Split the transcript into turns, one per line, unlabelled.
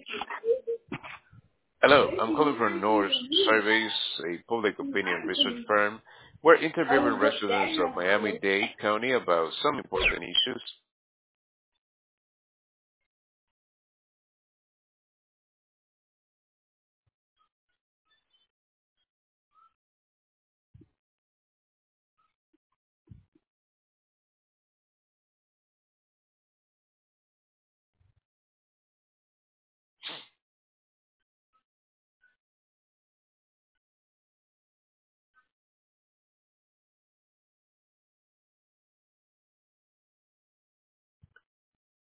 Hello, I'm calling from North Surveys, a public opinion research firm. We're interviewing residents of Miami-Dade County about some important issues.